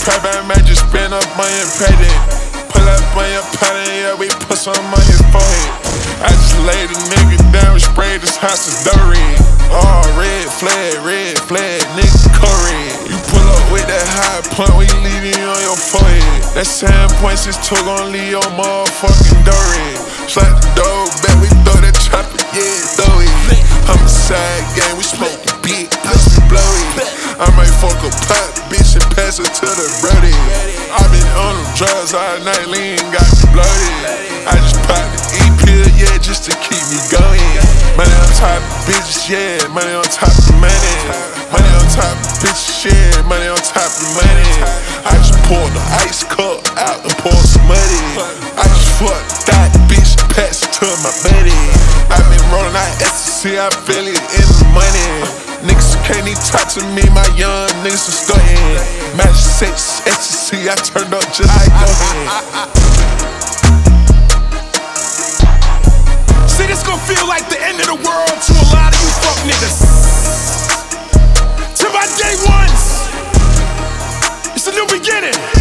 Trap I might just spin up on your credit. Pull up on your pattern, yeah, we put some on his forehead. I just laid a nigga down and sprayed his house with Doreen. Oh, red flag, nigga Curry. You pull up with that high point, we leaving you on your forehead. That 7 points is too gon' leave your motherfucking Doreen. Slap the door back, we throw that chopper, yeah, throw it. Homicide gang, we smoking big, pussy blow it. I might fuck a pot, bitch, and pass it to the brody. I been on them drugs all night, lean got me bloated. I just popped the E-pill, yeah, just to keep me going. Money on top of bitches, yeah, money on top of money. Money on top of bitches, yeah, money on top of money. I just poured the ice cup out and poured some money. I just fucked that bitch, pass it to my buddy. I been rolling out ecstasy, I feel it in the money. Niggas can't even talk to me, my young niggas are starting. Match 6 ecstasy, I turned up just like that. See, this gon' feel like the end of the world to a lot of you fuck niggas. To my day ones, it's a new beginning.